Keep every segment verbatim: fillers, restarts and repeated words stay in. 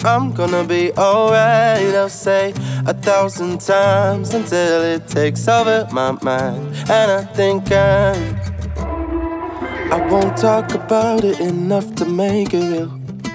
I'm gonna be alright, I'll say a thousand times until it takes over my mind. And I think I'm I won't talk about it enough to make it real.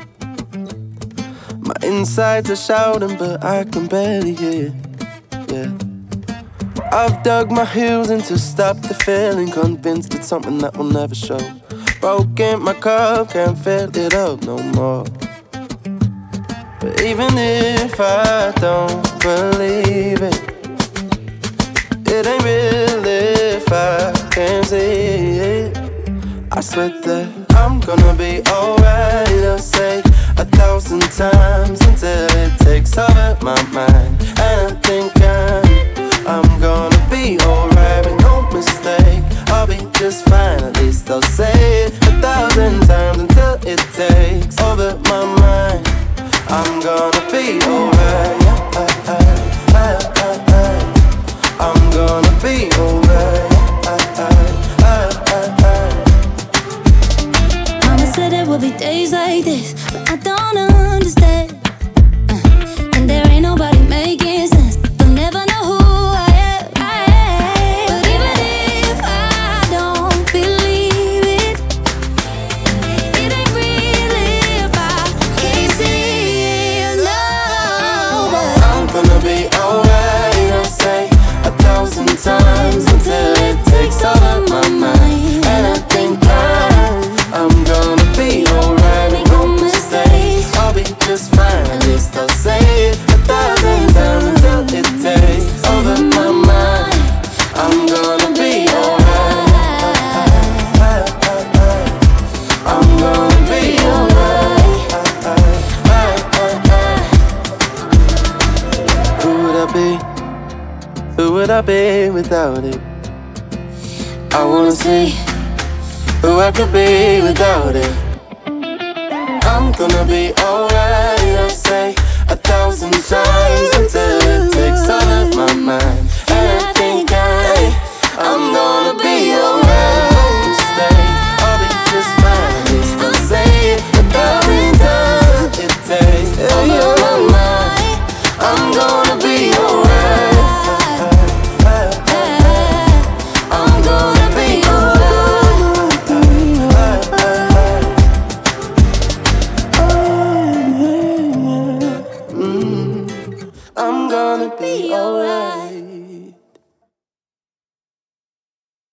My insides are shouting, but I can barely hear. Yeah, I've dug my heels in to stop the feeling, convinced it's something that will never show. Broken my cup, can't fill it up no more. But even if I don't believe it, it ain't real if I can't see it. I swear that I'm gonna be alright, I'll say a thousand times until it takes over my mind. And I think I'm, I'm gonna be alright, make no mistake, I'll be just fine, at least I'll say it a thousand times until it takes over my mind. I'm gonna be alright, yeah, I, I, I, I, I'm gonna be alright, yeah, I, I, I, I. Mama said there will be days like this, but I don't understand. uh, And there ain't nobody making sense. They'll never know who I am, I am. But even if I don't believe it, it ain't real if I can't see it, no. But I'm gonna be alright, I'll say a thousand times until it takes over my mind. And I think I'm, I'm gonna be alright, make no mistakes, I'll be just fine, at least I'll say it a thousand times until it takes over my mind. I'm gonna be alright, I'm gonna be alright. Who would I be? Who would I be without it? I wanna see who I could be without it. I'm gonna be alright, I'll say a thousand times